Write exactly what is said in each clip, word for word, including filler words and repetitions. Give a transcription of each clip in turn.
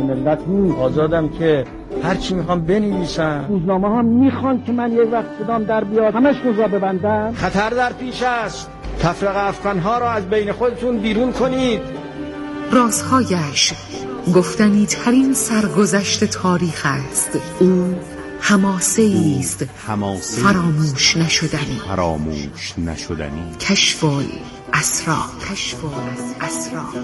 ملت نیست. آزادم که هرچی میخوام بنویسم. روزنامه ها میخوان که من یه وقت صدام در بیاد همش روزا ببندم. خطر در پیش است. تفرقه افغانها را از بین خودتون بیرون کنید. رازهایش گفتنی ترین سرگذشت تاریخ است. او حماسه است فراموش نشدنی فراموش نشدنی کشف الاسرار کشف الاسرار.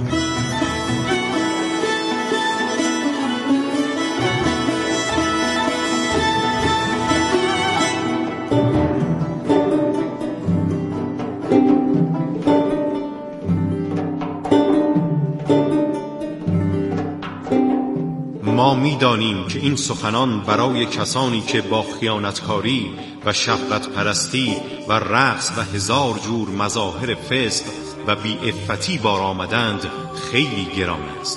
ما می‌دانیم که این سخنان برای کسانی که با خیانتکاری و شهوت پرستی و رقص و هزار جور مظاهر فسق و بی‌عفتی بار آمدند خیلی گران است.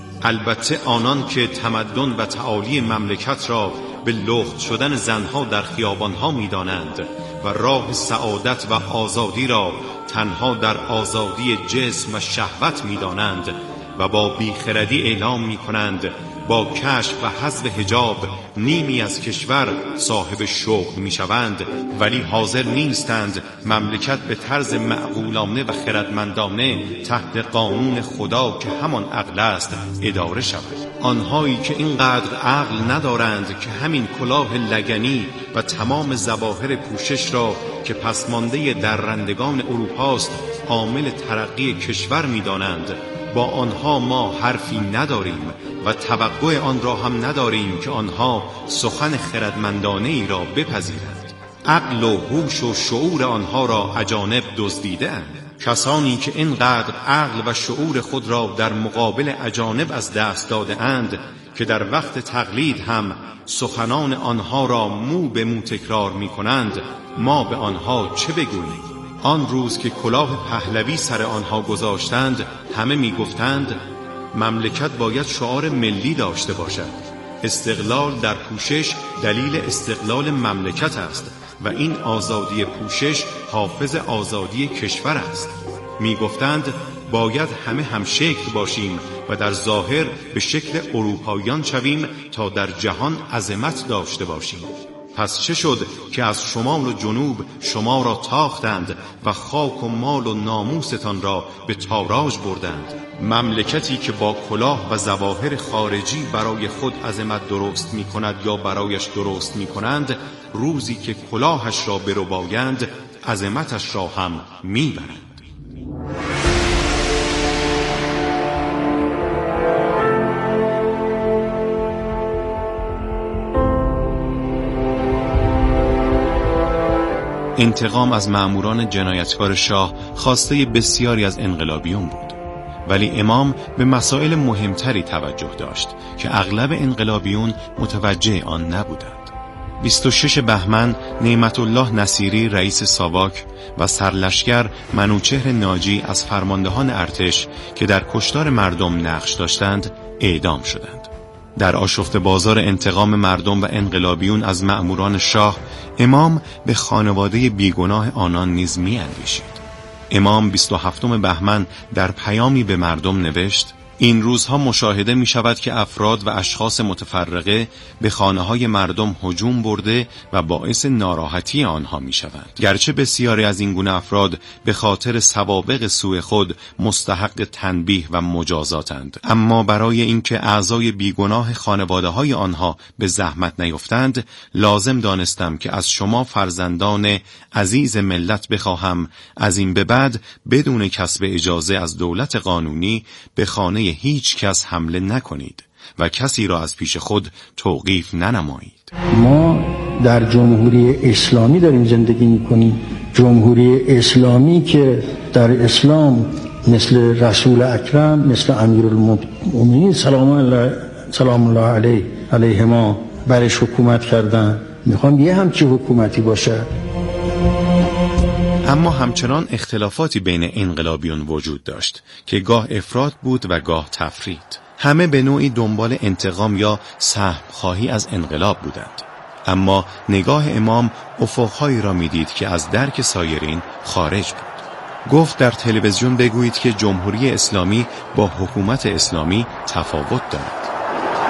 البته آنان که تمدن و تعالی مملکت را به لخت شدن زنها در خیابانها می‌دانند و راه سعادت و آزادی را تنها در آزادی جسم و شهوت می‌دانند و با بیخردی اعلام می‌کنند با کشف و حذف حجاب نیمی از کشور صاحب شغل میشوند، ولی حاضر نیستند مملکت به طرز معقولانه و خردمندانه تحت قانون خدا که همان عقل است اداره شود. آنهایی که اینقدر عقل ندارند که همین کلاه لگنی و تمام ظواهر پوشش را که پسمانده درندگان اروپاست عامل ترقی کشور میدانند، با آنها ما حرفی نداریم و توقع آن را هم نداریم که آنها سخن خردمندانه ای را بپذیرند. عقل و هوش و شعور آنها را اجانب دزدیده‌اند. کسانی که اینقدر عقل و شعور خود را در مقابل اجانب از دست داده اند که در وقت تقلید هم سخنان آنها را مو به مو تکرار می کنند، ما به آنها چه بگوییم؟ آن روز که کلاه پهلوی سر آنها گذاشتند همه می گفتند مملکت باید شعار ملی داشته باشد. استقلال در پوشش دلیل استقلال مملکت است و این آزادی پوشش حافظ آزادی کشور است. می گفتند باید همه هم شکل باشیم و در ظاهر به شکل اروپاییان شویم تا در جهان عظمت داشته باشیم. پس چه شد که از شمال و جنوب شما را تاختند و خاک و مال و ناموستان را به تاراج بردند؟ مملکتی که با کلاه و ظواهر خارجی برای خود عظمت درست می کند یا برایش درست می کنند، روزی که کلاهش را بربایند عظمتش را هم می برند. انتقام از مأموران جنایتکار شاه خواسته بسیاری از انقلابیون بود، ولی امام به مسائل مهمتری توجه داشت که اغلب انقلابیون متوجه آن نبودند. بیست و شش بهمن نعمت الله نصیری رئیس ساواک و سرلشکر منوچهر ناجی از فرماندهان ارتش که در کشتار مردم نقش داشتند اعدام شدند. در آشفته بازار انتقام مردم و انقلابیون از مأموران شاه، امام به خانواده بیگناه آنان نیز می اندیشید. امام بیست و هفتم بهمن در پیامی به مردم نوشت: این روزها مشاهده می شود که افراد و اشخاص متفرقه به خانه های مردم هجوم برده و باعث ناراحتی آنها می شوند. گرچه بسیاری از این گونه افراد به خاطر سوابق سوء خود مستحق تنبیه و مجازاتند، اما برای اینکه اعضای بیگناه خانواده های آنها به زحمت نیفتند، لازم دانستم که از شما فرزندان عزیز ملت بخواهم از این به بعد بدون کسب اجازه از دولت قانونی به خانه هیچ کس حمله نکنید و کسی را از پیش خود توقیف ننمایید. ما در جمهوری اسلامی داریم زندگی میکنیم، جمهوری اسلامی که در اسلام مثل رسول اکرم، مثل امیرالمومنین سلام الله سلام الله علیه علیه ما برش حکومت کردن. میخوام یه همچی حکومتی باشه. اما همچنان اختلافاتی بین انقلابیون وجود داشت که گاه افراط بود و گاه تفرید. همه به نوعی دنبال انتقام یا سهم خواهی از انقلاب بودند، اما نگاه امام افقهایی را میدید که از درک سایرین خارج بود. گفت در تلویزیون بگویید که جمهوری اسلامی با حکومت اسلامی تفاوت دارد.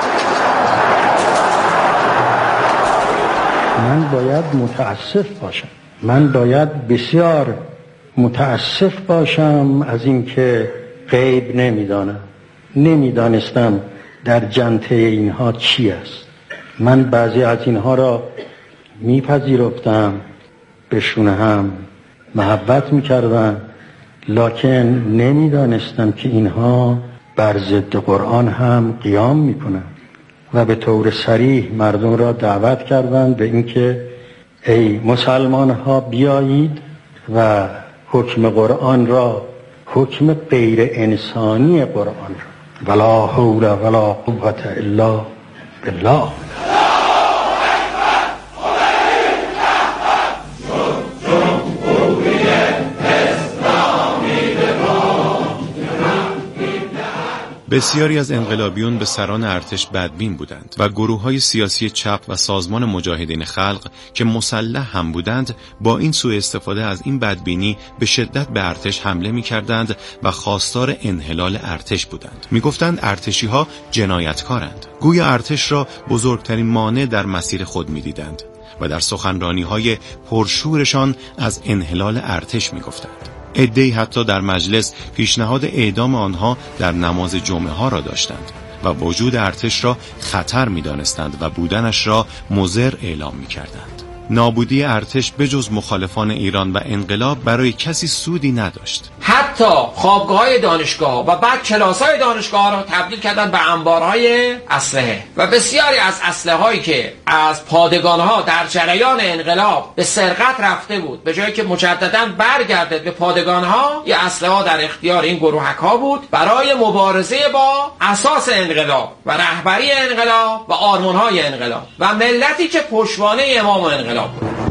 من باید متاسف باشم. من باید بسیار متاسف باشم از اینکه غیب نمیدانم. نمیدانستم در جنته اینها چی است. من بعضی از اینها را میپذیرفتم، بهشون هم محبت میکردم، لکن نمیدانستم که اینها بر ضد قرآن هم قیام میکنن و به طور صریح مردم را دعوت کردند به اینکه ای مسلمان ها بیایید و حکم قرآن را، حکم غیر انسانی قرآن را، ولا حول ولا قوة الا بالله. بسیاری از انقلابیون به سران ارتش بدبین بودند و گروه‌های سیاسی چپ و سازمان مجاهدین خلق که مسلح هم بودند با این سوء استفاده از این بدبینی به شدت به ارتش حمله می‌کردند و خواستار انحلال ارتش بودند. می‌گفتند ارتشی‌ها جنایتکارند. گویا ارتش را بزرگترین مانع در مسیر خود می‌دیدند و در سخنرانی‌های پرشورشان از انحلال ارتش می‌گفتند. عده‌ای حتی در مجلس پیشنهاد اعدام آنها در نماز جمعه ها را داشتند و وجود ارتش را خطر می دانستند و بودنش را مضر اعلام می کردند. نابودی ارتش به جز مخالفان ایران و انقلاب برای کسی سودی نداشت. حتی خوابگاه‌های دانشگاه و بعد کلاس‌های دانشگاه را تبدیل کردن به انبارهای اسلحه و بسیاری از اسلحه‌هایی که از پادگان‌ها در جریان انقلاب به سرقت رفته بود، به جایی که مجدداً برگرده به پادگان‌ها، یه اسلحه در اختیار این گروهک‌ها بود برای مبارزه با اساس انقلاب و رهبری انقلاب و آرمان‌های انقلاب و ملتی که پشتوانه امام انقلاب.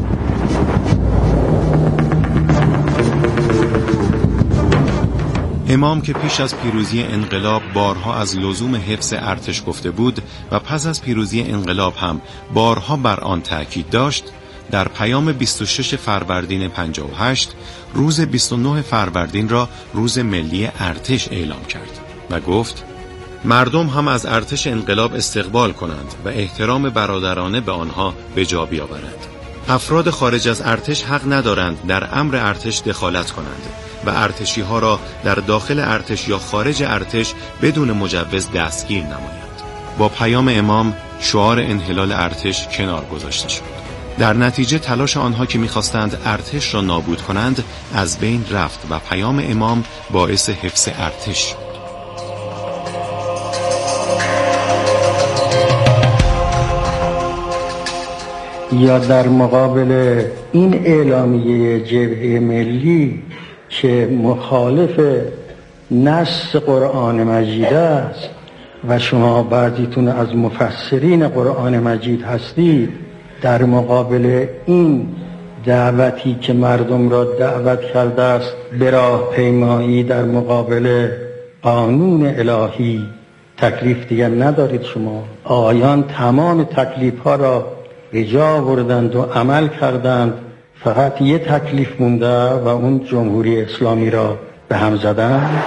امام که پیش از پیروزی انقلاب بارها از لزوم حفظ ارتش گفته بود و پس از پیروزی انقلاب هم بارها بر آن تأکید داشت، در پیام بیست و شش فروردین پنجاه و هشت روز بیست و نه فروردین را روز ملی ارتش اعلام کرد و گفت مردم هم از ارتش انقلاب استقبال کنند و احترام برادرانه به آنها به جا بیاورند. افراد خارج از ارتش حق ندارند در امر ارتش دخالت کنند و ارتشی ها را در داخل ارتش یا خارج ارتش بدون مجوز دستگیر نمایند. با پیام امام شعار انحلال ارتش کنار گذاشته شد. در نتیجه تلاش آنها که می‌خواستند ارتش را نابود کنند از بین رفت و پیام امام باعث حفظ ارتش شد. یا در مقابل این اعلامیه جبهه ملی که مخالف نص قرآن مجید است و شما بعضیتون از مفسرین قرآن مجید هستید، در مقابل این دعوتی که مردم را دعوت کرده است به راه پیمایی در مقابل قانون الهی، تکلیف دیگر ندارید. شما آیان تمام تکلیف ها را به جا آوردند و عمل کردند، فقط یه تکلیف مونده و اون جمهوری اسلامی را به هم زدن.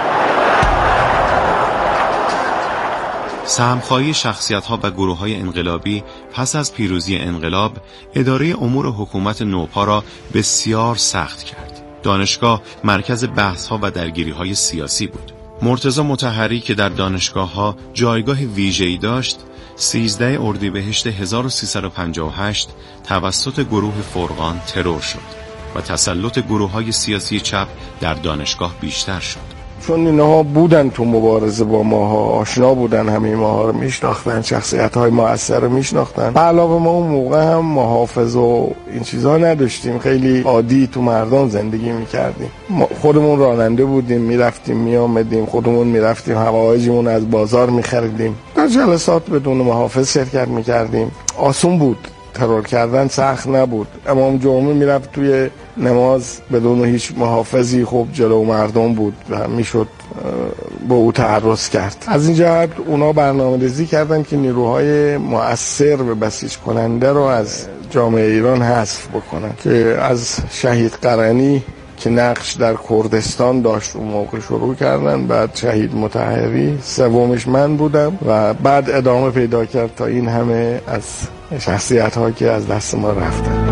سهمخواهی شخصیت‌ها و گروه‌های انقلابی پس از پیروزی انقلاب اداره امور حکومت نوپا را بسیار سخت کرد. دانشگاه مرکز بحث‌ها و درگیری‌های سیاسی بود. مرتضی مطهری که در دانشگاه‌ها جایگاه ویژه‌ای داشت، سیزده اردیبهشت هزار و سیصد و پنجاه و هشت توسط گروه فرقان ترور شد و تسلط گروه‌های سیاسی چپ در دانشگاه بیشتر شد. چون اینها بودن تو مبارزه با ماها، آشنا بودن، همه ماها رو میشناختن، شخصیت‌های مؤثر رو میشناختن. به علاوه ما اون موقع هم محافظ و این چیزا نداشتیم، خیلی عادی تو مردم زندگی میکردیم. خودمون راننده بودیم، میرفتیم میامدیم، خودمون میرفتیم هوایجمون از بازار میخریدیم. در جلسات بدون محافظ شرکت میکردیم. آسون بود، ترور کردن سخت نبود. امام جمعه میرفت توی نماز بدون هیچ محافظی، خب جلو مردم بود و میشد با او تعرض کرد. از این جهت اونا برنامه‌ریزی کردن که نیروهای مؤثر و بسیج کننده رو از جامعه ایران حذف بکنن، که از شهید قرنی که نقش در کردستان داشت اون موقع شروع کردن. بعد شهید مطهری، سومش من بودم و بعد ادامه پیدا کرد تا این همه از شخصیت ها که از دست ما رفتن.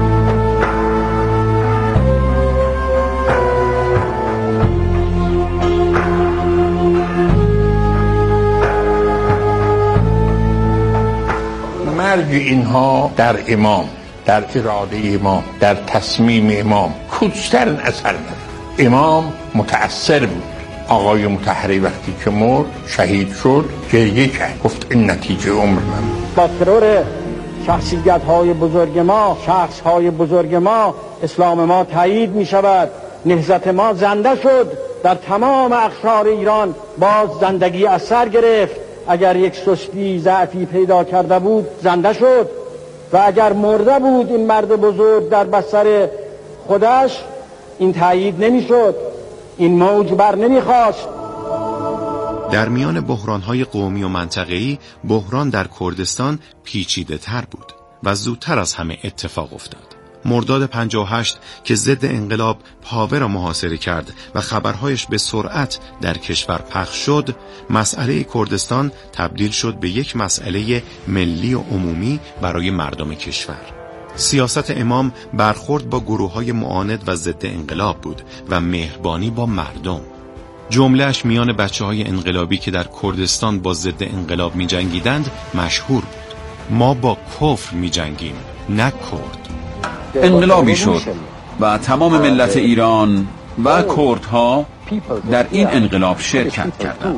مرگ اینها در امام، در اراده امام، در تصمیم امام کوچکترین اثر نداره. امام متأثر بود. آقای مطهری وقتی که مرد، شهید شد، گریه کرد، گفت این نتیجه عمر من. با ترور شخصیت های بزرگ ما، شخص های بزرگ ما، اسلام ما تایید می شود. نهضت ما زنده شد. در تمام اقشار ایران باز زندگی از سر گرفت. اگر یک سستی ضعفی پیدا کرده بود زنده شد و اگر مرده بود این مرد بزرگ در بستر خودش، این تایید نمی شد، این موج بر نمی خواست. در میان بحران‌های قومی و منطقه‌ای، بحران در کردستان پیچیده تر بود و زودتر از همه اتفاق افتاد. مرداد پنجاه و هشت که ضد انقلاب پاوه را محاصره کرد و خبرهایش به سرعت در کشور پخش شد، مسئله کردستان تبدیل شد به یک مسئله ملی و عمومی برای مردم کشور. سیاست امام برخورد با گروه‌های معاند و ضد انقلاب بود و مهربانی با مردم. جمله‌اش میان بچه‌های انقلابی که در کردستان با ضد انقلاب می‌جنگیدند مشهور بود: ما با کفر می‌جنگیم، نه کرد. انقلابی شد و تمام ملت ایران و کردها در این انقلاب شرکت کردند.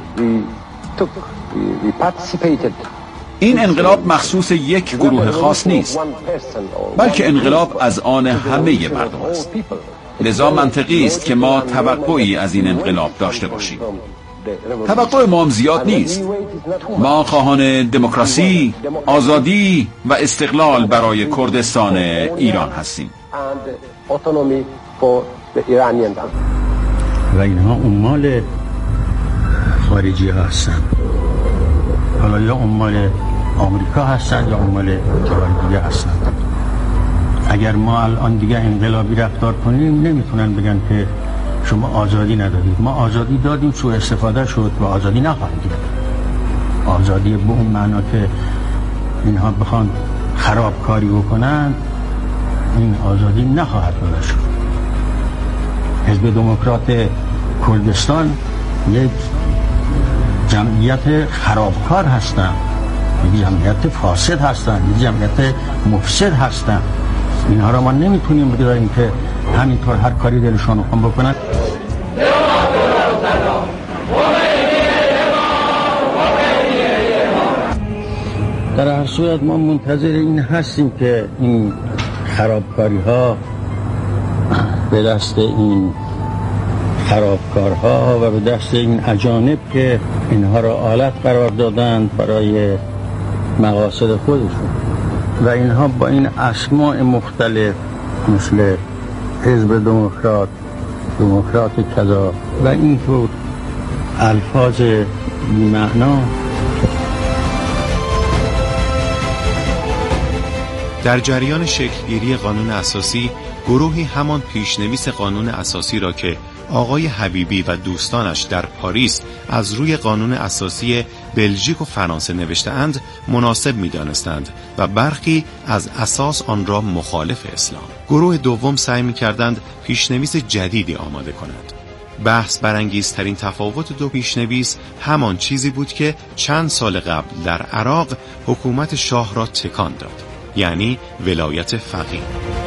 این انقلاب مخصوص یک گروه خاص نیست، بلکه انقلاب از آن همه مردم است. لذا منطقی است که ما توقعی از این انقلاب داشته باشیم. توقع ما هم زیاد نیست. ما خواهان دموکراسی، آزادی و استقلال برای کردستان ایران هستیم. و اینها عمال خارجی ها هستن، حالا یا عمال آمریکا هستن یا عمال جاهای دیگه هستن. اگر ما الان دیگه انقلابی رفتار کنیم نمیتونن بگن که شما آزادی ندادید. ما آزادی دادیم، سوء استفاده شد و آزادی نخواهیم داد. آزادی به اون معنا که اینها بخوان خرابکاری بکنن، این آزادی نخواهد داده شد. حزب دموکرات کردستان یک جمعیت خرابکار هستن، یک جمعیت فاسد هستن، یک جمعیت مفسد هستن. اینها را ما نمیتونیم بگذاریم که همینطور هر کاری دلشان بخوام بکنن. در هر صورت ما منتظر این هستیم که این خرابکاری ها به دست این خرابکارها و به دست این اجانب که اینها را آلت قرار دادند برای مقاصد خودشون و اینها با این اسماء مختلف مثل حزب دموکرات، دموکرات کذا و اینطور الفاظ بی‌معنا. در جریان شکلگیری قانون اساسی، گروهی همان پیشنویس قانون اساسی را که آقای حبیبی و دوستانش در پاریس از روی قانون اساسی بلژیک و فرانسه نوشته‌اند مناسب می‌دانستند و برخی از اساس آن را مخالف اسلام. گروه دوم سعی می‌کردند پیشنویس جدیدی آماده کنند. بحث برانگیزترین تفاوت دو پیشنویس همان چیزی بود که چند سال قبل در عراق حکومت شاه را تکان داد، یعنی ولایت فقیه.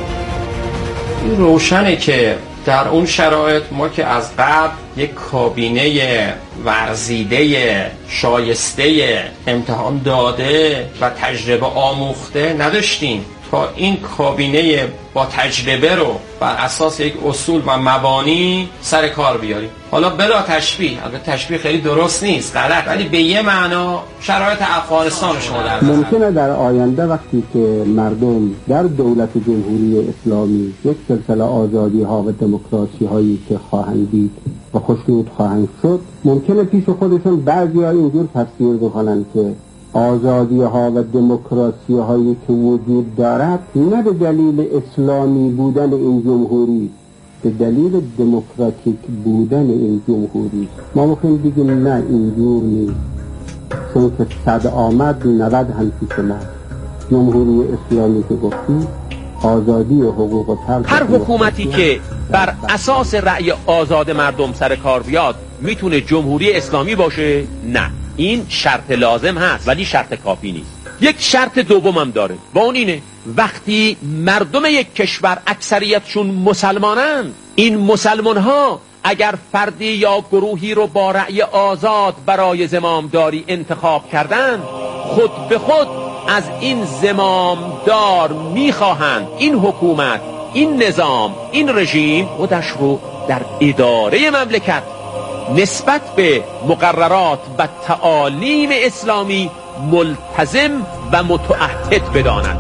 روشنه که در اون شرایط ما که از قبل یک کابینه ورزیده، شایسته، امتحان داده و تجربه آموخته نداشتیم تا این کابینه با تجربه رو بر اساس یک اصول و مبانی سر کار بیاریم. حالا بلا تشبیه، البته تشبیه خیلی درست نیست، غلط، ولی به یه معنا شرایط افغانستان شما در نظر. ممکنه در آینده وقتی که مردم در دولت جمهوری اسلامی یک سلسله آزادی ها و دموکراسی هایی که خواهند دید و خوشنود خواهند شد، ممکنه پیش خودشون بعضی ها اینجور تصویر بکنن که آزادی ها و دموکراسی هایی که وجود دارد نه به دلیل اسلامی بودن این جمهوری، به دلیل دموکراتیک بودن این جمهوری. ما میخوایم بگیم نه اینجور نیست، چون که صد آمد نود هم پیش ما. جمهوری اسلامی که گفتی آزادی و حقوق فرد، هر حکومتی که بر اساس رأی آزاد مردم سر کار بیاد میتونه جمهوری اسلامی باشه؟ نه، این شرط لازم هست ولی شرط کافی نیست. یک شرط دوم هم داره و اون اینه وقتی مردم یک کشور اکثریتشون مسلمانن، این مسلمان ها اگر فردی یا گروهی رو با رأی آزاد برای زمامداری انتخاب کردن، خود به خود از این زمامدار میخواهند این حکومت، این نظام، این رژیم خودش رو در اداره مملکت نسبت به مقررات و تعالیم اسلامی ملتزم و متعهد بدانند.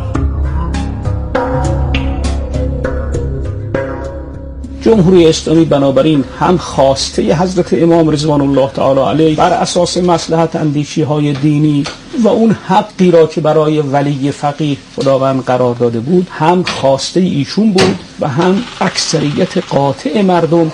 جمهوری اسلامی بنابراین هم خواسته حضرت امام رضوان الله تعالی علیه بر اساس مصلحت اندیشی های دینی و اون حقی را که برای ولی فقیه خداوند قرار داده بود هم خواسته ایشون بود و هم اکثریت قاطع مردم.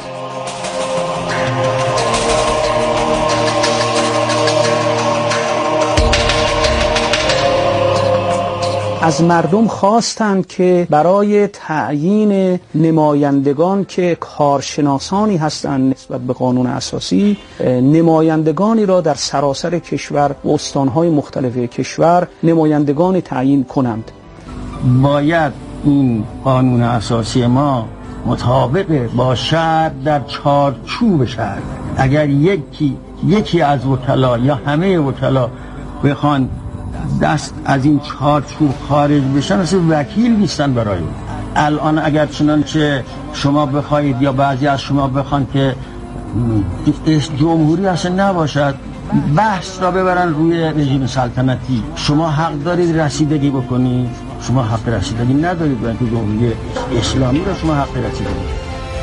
از مردم خواستند که برای تعیین نمایندگان که کارشناسانی هستند نسبت به قانون اساسی، نمایندگانی را در سراسر کشور و استانهای مختلف کشور نمایندگان تعیین کنند. باید این قانون اساسی ما مطابق با شرع در چارچوب شرع. اگر یکی یکی از وکلا یا همه وکلا بخوان دست از این چارچوب خارج بشن، اصلا وکیل نیستن برای اون. الان اگر چنانچه شما بخواید یا بعضی از شما بخوان که جمهوری اصلا نباشد، بحث را ببرن روی رژیم سلطنتی، شما حق دارید رسیدگی بکنید؟ شما حق رسیدگی ندارید. برای که جمهوری اسلامی را شما حق رسیدگی.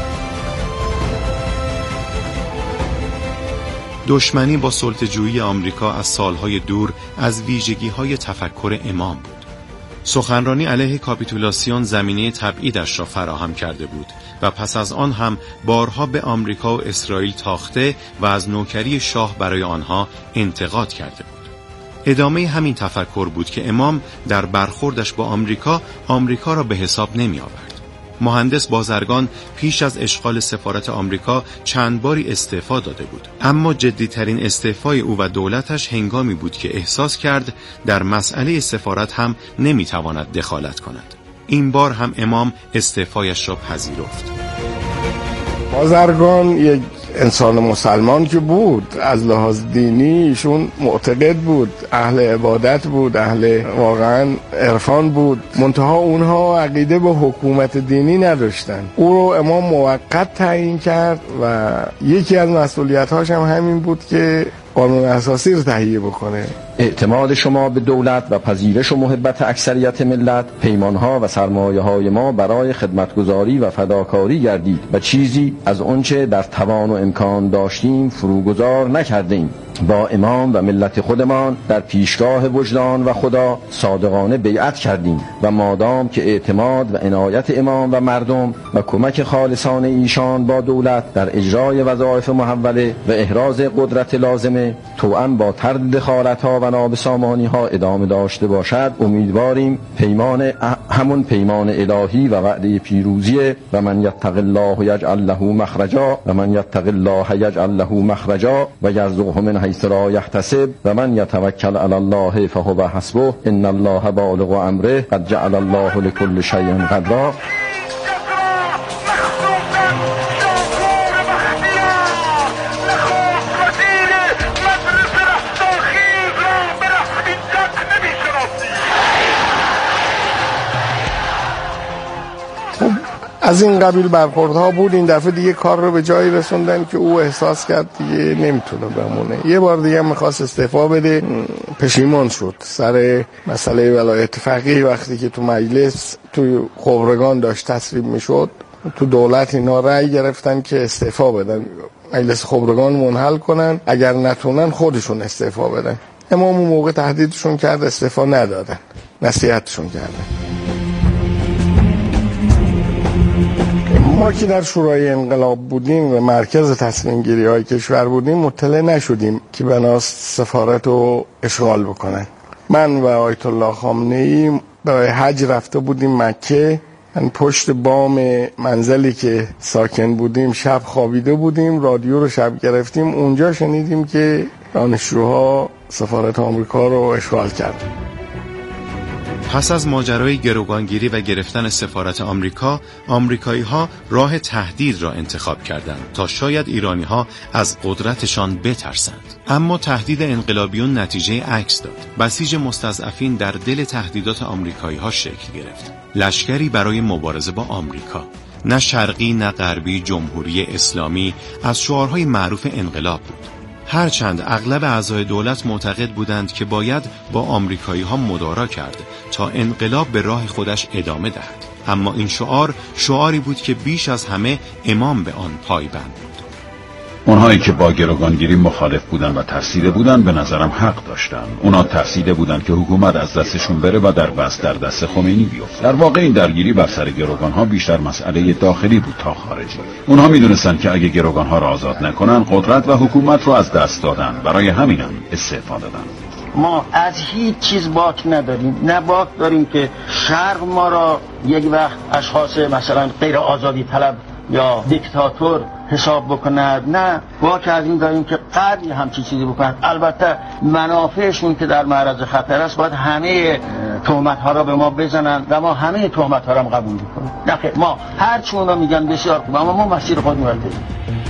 دشمنی با سلطه‌جویی آمریکا از سالهای دور از ویژگی‌های تفکر امام بود. سخنرانی علیه کاپیتولاسیون زمینه تبعیدش را فراهم کرده بود و پس از آن هم بارها به آمریکا و اسرائیل تاخته و از نوکری شاه برای آنها انتقاد کرده بود. ادامه همین تفکر بود که امام در برخوردش با آمریکا، آمریکا را به حساب نمی آورد. مهندس بازرگان پیش از اشغال سفارت آمریکا چند باری استعفا داده بود، اما جدیترین استعفای او و دولتش هنگامی بود که احساس کرد در مسئله سفارت هم نمیتواند دخالت کند. این بار هم امام استعفایش را پذیرفت. بازرگان یک انسان مسلمان که بود، از لحاظ دینی ایشون معتقد بود، اهل عبادت بود، اهل واقعا عرفان بود، منتها اونها عقیده به حکومت دینی نداشتن. او رو امام موقت تعیین کرد و یکی از مسئولیت‌هاش هم همین بود که قانون اساسی رو تهیه بکنه. اعتماد شما به دولت و پذیرش و محبت اکثریت ملت پیمانها و سرمایه‌های ما برای خدمتگزاری و فداکاری گردید و چیزی از آنچه در توان و امکان داشتیم فروگذار نکردیم. با امام و ملت خودمان در پیشگاه وجدان و خدا صادقانه بیعت کردیم و مادام که اعتماد و عنایت امام و مردم و کمک خالصانه ایشان با دولت در اجرای وظایف محوله و احراز قدرت لازمه توأم با طرد دخالت‌ها و نابسامانی‌ها ادامه داشته باشد، امیدواریم پیمان همون پیمان الهی و وعده پیروزی و من یتق الله یجعل له مخرجا و من یتق الله یجعل له مخرجا و یرزقه من حیث لا یحتسب و من یتوکل علی الله فهو حسبه ان الله بالغ امره قد جعل الله لكل شیء قدرا. از این قبیل برخوردها بود. این دفعه دیگه کار رو به جایی رسوندن که او احساس کرد دیگه نمیتونه بمونه. یه بار دیگه میخواست استعفا بده، پشیمان شد سر مسئله ولایت فقیه. وقتی که تو مجلس تو خبرگان داشت تصویب میشد، تو دولت اینا رأی گرفتن که استعفا بدن، مجلس خبرگان منحل کنن، اگر نتونن خودشون استعفا بدن. امام اون موقع تهدیدشون کرد، استعفا ندادن، نصیحتشون کردن. ما که در شورای انقلاب بودیم و مرکز تصمیم گیری های کشور بودیم مطلع نشدیم که بناست سفارت رو اشغال بکنن. من و آیت الله خامنه‌ای برای حج رفته بودیم مکه. من پشت بام منزلی که ساکن بودیم شب خوابیده بودیم، رادیو رو شب گرفتیم، اونجا شنیدیم که دانشجوها سفارت آمریکا رو اشغال کردن. پس از ماجرای گروگانگیری و گرفتن سفارت آمریکا، آمریکایی‌ها راه تهدید را انتخاب کردند تا شاید ایرانی‌ها از قدرتشان بترسند. اما تهدید انقلابیون نتیجه عکس داد. بسیج مستضعفین در دل تهدیدات آمریکایی‌ها شکل گرفت. لشکری برای مبارزه با آمریکا، نه شرقی نه غربی، جمهوری اسلامی از شعارهای معروف انقلاب بود. هرچند اغلب اعضای دولت معتقد بودند که باید با آمریکایی‌ها مدارا کرد تا انقلاب به راه خودش ادامه دهد، اما این شعار شعاری بود که بیش از همه امام به آن پایبند بود. اونهایی که با گروگانگیری مخالف بودن و ترسیده بودن به نظرم حق داشتن. اونا ترسیده بودن که حکومت از دستشون بره و در بس در دست خمینی بیفته. در واقع این درگیری بر سر گروگانها بیشتر مسئله داخلی بود تا خارجی. اونها میدونستن که اگه گروگانها را آزاد نکنن قدرت و حکومت رو از دست دادن. برای همینم استعفا دادن. ما از هیچ چیز باک نداریم، نه باک داریم که شرق ما را یک وقت اشخاص مثلا غیر آزادی طلب یا دیکتاتور حساب بکند، نه باک از این داریم که غربی همچین چیزی بکند. البته منافعشون که در معرض خطر است باید همه تهمت ها را به ما بزنن و ما همه تهمت ها را قبول بکنیم. نه ما هر چی اونا میگن بسیار خوب، اما ما مسیر خودمون رو بریم.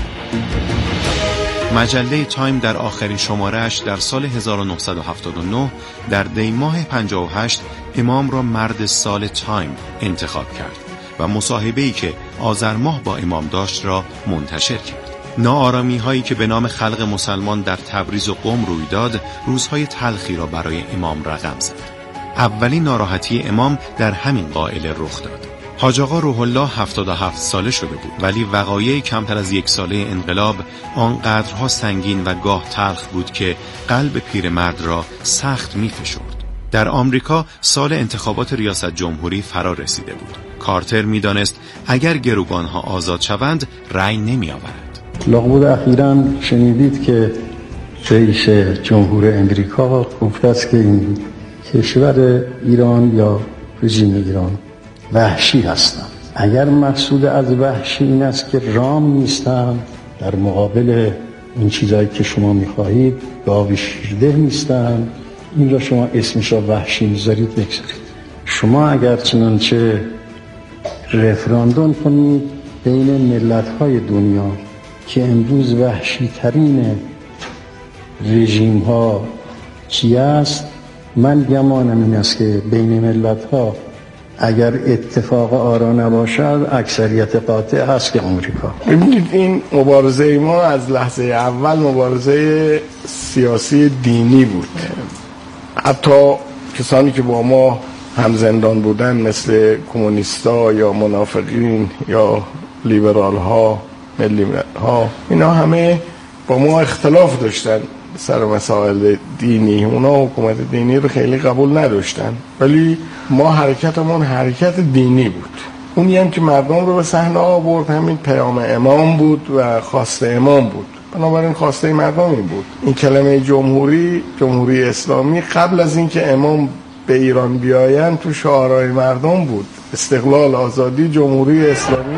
مجله تایم در آخرین شماره‌اش در سال هزار و نهصد و هفتاد و نه در دی ماه پنجاه و هشت امام را مرد سال تایم انتخاب کرد و مصاحبه‌ای که آذر ماه با امام داشت را منتشر کرد. ناآرامی هایی که به نام خلق مسلمان در تبریز و قم روی داد، روزهای تلخی را برای امام رقم زد. اولین ناراحتی امام در همین قائله رخ داد. حاج آقا روح الله هفتاد و هفت ساله شده بود، ولی وقایع کمتر از یک ساله انقلاب آنقدرها سنگین و گاه تلخ بود که قلب پیرمرد را سخت می‌فشرد. در آمریکا سال انتخابات ریاست جمهوری فرا رسیده بود. کارتر می‌دانست اگر گروگان‌ها آزاد شوند رأی نمی‌آورد. لابد اخیراً شنیدید که رئیس جمهور امریکا گفته است که این کشور ایران یا رژیم ایران وحشی هستند. اگر مقصود از وحشی این است که رام نیستند در مقابل این چیزایی که شما می‌خواهید، گاو شیرده نیستند، این را شما اسمش را وحشی می‌ذارید بگذارید. شما اگر چنانچه رفراندوم کنید بین ملت‌های دنیا که امروز وحشی ترین رژیم ها چی است، من گمانم این است که بین ملت ها اگر اتفاق آرا نباشد اکثریت قاطع هست که آمریکا. ببینید این مبارزه ما از لحظه اول مبارزه سیاسی دینی بود. حتی کسانی که با ما هم زندان بودن مثل کمونیستا یا منافقین یا لیبرال ها، ملی ها، اینا همه با ما اختلاف داشتن سر مسائل دینی. اونا حکومت دینی رو خیلی قبول نداشتن، ولی ما حرکتمون حرکت دینی بود. اونی هم که مردم رو به صحنه آورد همین پیام امام بود و خواسته امام بود. بنابراین خواسته مردم این بود. این کلمه جمهوری، جمهوری اسلامی، قبل از اینکه امام به ایران بیاین تو شعارهای مردم بود. استقلال، آزادی، جمهوری اسلامی.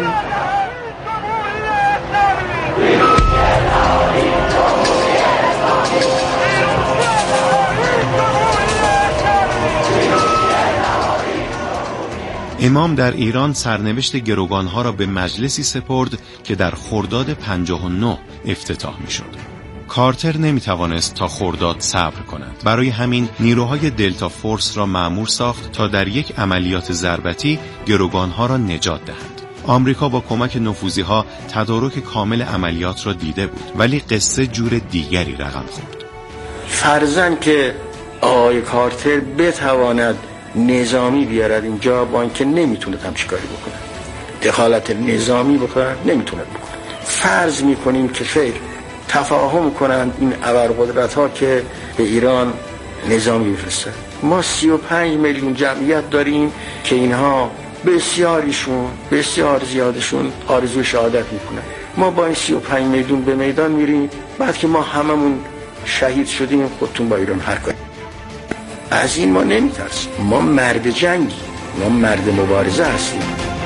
امام در ایران سرنوشت گروگانها را به مجلسی سپرد که در خرداد پنجاه و نه افتتاح می شد. کارتر نمی توانست تا خرداد صبر کند. برای همین نیروهای دلتا فورس را مأمور ساخت تا در یک عملیات ضربتی گروگانها را نجات دهند. آمریکا با کمک نفوذی‌ها تدارک کامل عملیات را دیده بود، ولی قصه جور دیگری رقم خورد. فرضاً که آقای کارتر بتواند نظامی بیارد اینجا، با اینکه نمیتونه همچین کاری بکنه، دخالت نظامی بکنه نمیتونه بکنه. فرض میکنیم که خیر تفاهم کنند این ابرقدرت ها که به ایران نظامی بفرستند. ما سی و پنج میلیون جمعیت داریم که اینها بسیاریشون بسیار زیادشون آرزوی شهادت میکنن. ما با این سی و پنج میدون به میدان میریم، بعد که ما هممون شهید شدیم خودتون با ایران هر کاری. از این ما نمیترسیم، ما مرد جنگی، ما مرد مبارزه هستیم.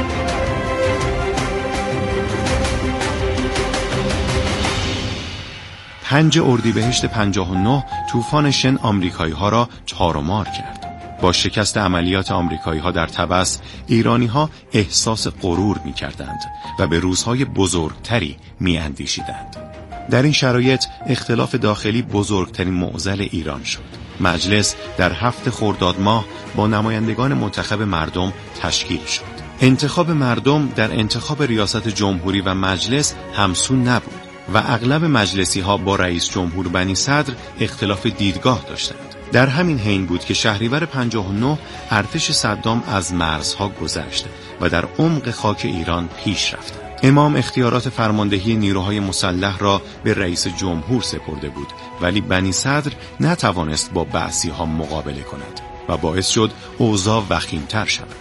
پنج اردیبهشت پنجاه و نه طوفان شن آمریکایی ها را تار و مار کرد. با شکست عملیات آمریکایی ها در طبس، ایرانی ها احساس غرور می کردند و به روزهای بزرگتری می اندیشیدند. در این شرایط اختلاف داخلی بزرگترین معضل ایران شد. مجلس در هفت خرداد ماه با نمایندگان منتخب مردم تشکیل شد. انتخاب مردم در انتخاب ریاست جمهوری و مجلس همسو نبود و اغلب مجلسی ها با رئیس جمهور بنی صدر اختلاف دیدگاه داشتند. در همین حین بود که شهریور پنجاه و نه ارتش صدام از مرزها گذشت و در عمق خاک ایران پیش رفت. امام اختیارات فرماندهی نیروهای مسلح را به رئیس جمهور سپرده بود، ولی بنی صدر نتوانست با بعثی ها مقابله کند و باعث شد اوضاع وخیم‌تر شود.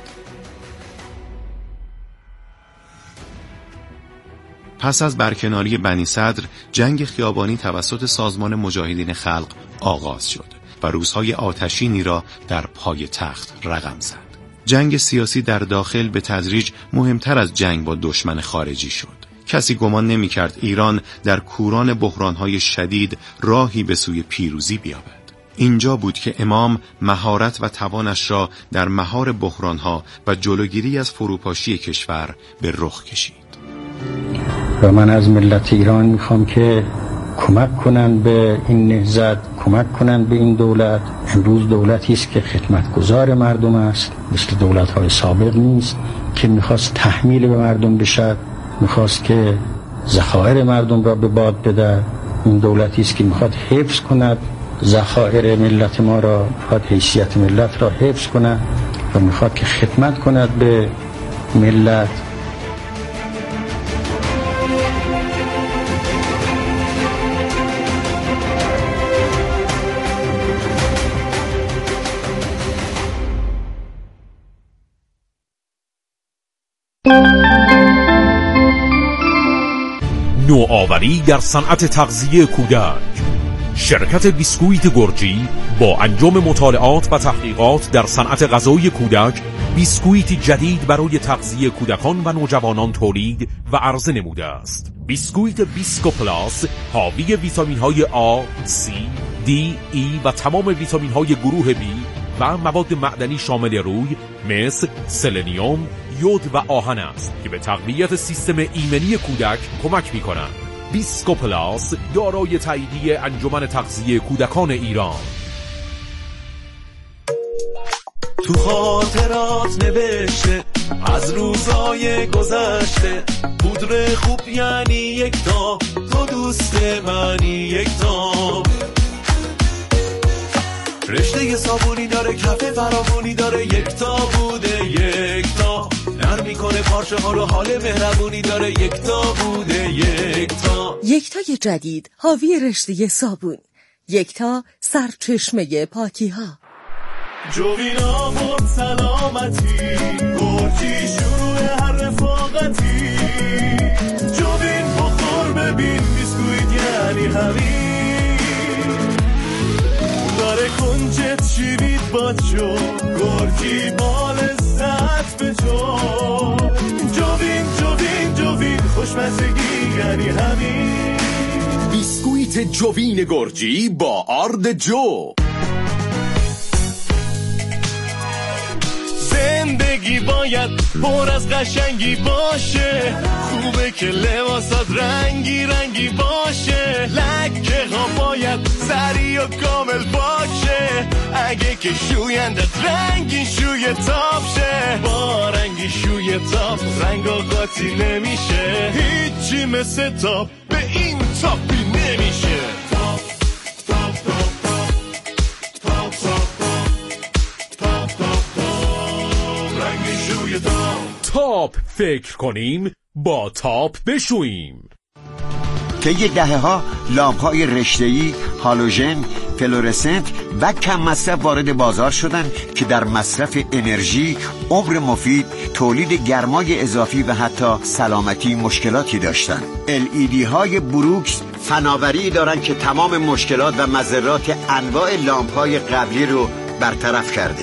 پس از برکناری بنی صدر، جنگ خیابانی توسط سازمان مجاهدین خلق آغاز شد و روزهای آتشینی را در پای تخت رقم زد. جنگ سیاسی در داخل به تدریج مهمتر از جنگ با دشمن خارجی شد. کسی گمان نمی کرد ایران در کوران بحرانهای شدید راهی به سوی پیروزی بیابد. اینجا بود که امام مهارت و توانش را در مهار بحرانها و جلوگیری از فروپاشی کشور به رخ کشید. و من از ملت ایران میخوام که کمک کنن به این نهضت، کمک کنن به این دولت. امروز دولتی است که خدمتگزار مردم است، مثل دولت‌های سابق نیست که میخواست تحمیل به مردم بشد، میخواست که ذخایر مردم را به باد بده. این دولتی است که میخواد حفظ کند ذخایر ملت ما را، میخواد حیثیت ملت را حفظ کند و میخواد که خدمت کند به ملت. نوآوری در صنعت تغذیه کودک. شرکت بیسکویت گرجی با انجام مطالعات و تحقیقات در صنعت غذایی کودک بیسکویت جدید برای تغذیه کودکان و نوجوانان تولید و عرضه نموده است. بیسکویت بیسکو پلاس حاوی ویتامین های آ، سی، دی، ای و تمام ویتامین های گروه بی و مواد معدنی شامل روی مثل سلنیوم، یود و آهن است که به تقویت سیستم ایمنی کودک کمک می کنند. بیسکو پلاس دارای تاییدیه انجمن تغذیه کودکان ایران. تو خاطرات نوشته از روزای گذشته، پودر خوب یعنی یک تا، تو دوست منی یک تا. رشته صابونی داره، کف فراوانی داره، یک تا بوده یک تا. نرم میکنه پارچه ها رو، حال مهربونی داره، یک تا بوده یک تا. یکتای جدید حاوی رشته صابون، یکتا سرچشمه پاکی ها. جوینا بود سلامتی، گرجی شروع هر رفاقتی. جوین بخور ببین بیسکویت یعنی همین. داره کنجت شیرید با جو، گرجی با لذت به جو. جوین جوین جوین خوشمزگی یعنی همین. بیسکویت جوین گرجی با آرد جو. زندگی باید پر از قشنگی باشه، خوبه که لباسات رنگی رنگی باشه. لکه ها باید سری و کامل باشه، اگه که شویندت رنگی شوی تاپ شه. با رنگی شوی تاپ رنگ و قاطی نمیشه، هیچی مثل تاپ به این تاپی نمیشه. تاپ تاپ تاپ تاپ تاپ تاپ تاپ فکر کنیم با تاپ بشوییم. طی دهه‌ها لامپ‌های رشته‌ای، هالوژن، فلورسنت و کم مصرف وارد بازار شدند که در مصرف انرژی، عمر مفید، تولید گرمای اضافی و حتی سلامتی مشکلاتی داشتند. ال ای دی های بروکس فناوری دارند که تمام مشکلات و مضرات انواع لامپ‌های قبلی رو برطرف کرده.